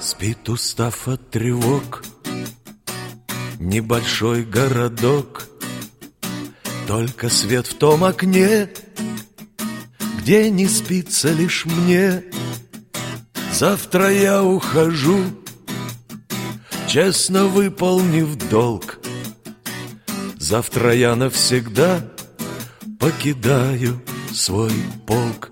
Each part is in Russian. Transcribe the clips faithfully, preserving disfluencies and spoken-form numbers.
Спит, устав от тревог, небольшой городок. Только свет в том окне, где не спится лишь мне. Завтра я ухожу, честно выполнив долг. Завтра я навсегда покидаю свой полк.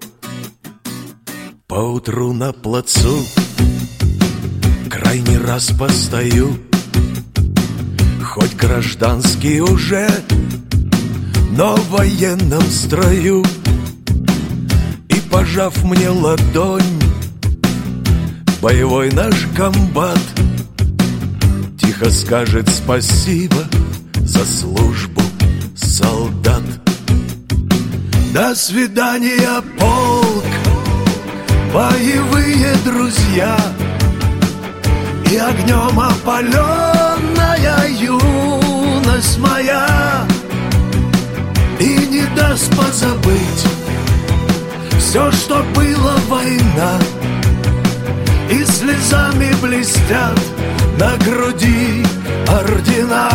Поутру на плацу крайний раз постою, хоть гражданский уже, но в военном строю. И, пожав мне ладонь, боевой наш комбат тихо скажет спасибо за службу, солдат. До свидания, полк, боевые друзья, и огнем опаленная юность моя и не даст позабыть все, что было война. И слезами блестят на груди ордена.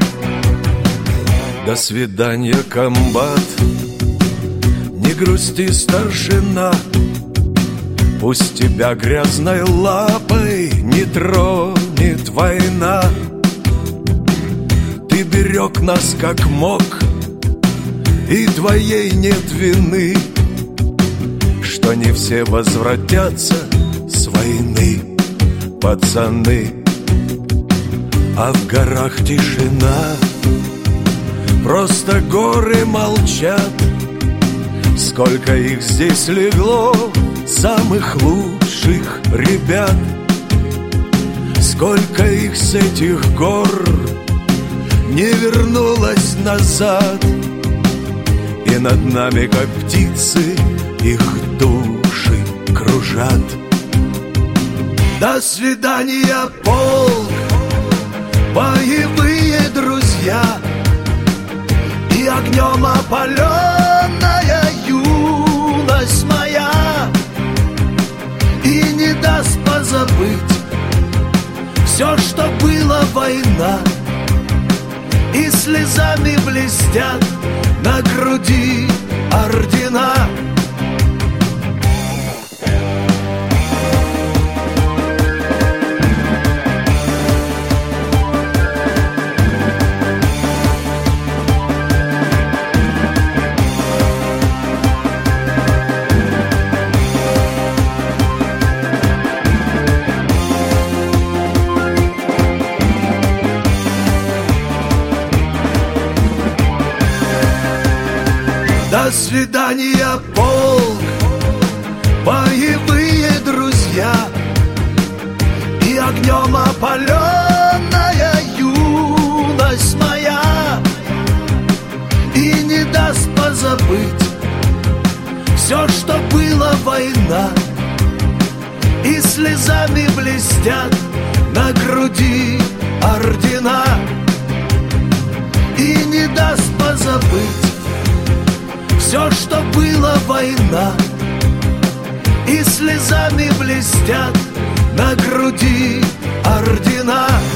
До свидания, комбат, не грусти, старшина. Пусть тебя грязной лапой не тронет война. Ты берег нас как мог, и твоей нет вины, что не все возвратятся с войны, пацаны. А в горах тишина, просто горы молчат. Сколько их здесь легло, самых лучших ребят. Сколько их с этих гор не вернулось назад. И над нами, как птицы, их души кружат. До свидания, полк, боевые друзья, и огнем опаленная юность моя и не даст позабыть все, что было война. И слезами блестят на груди ордена. До свидания, полк, боевые друзья, и огнем опаленная юность моя и не даст позабыть все, что было война. И слезами блестят на груди ордена. И не даст позабыть все, что было война. И слезами блестят на груди ордена.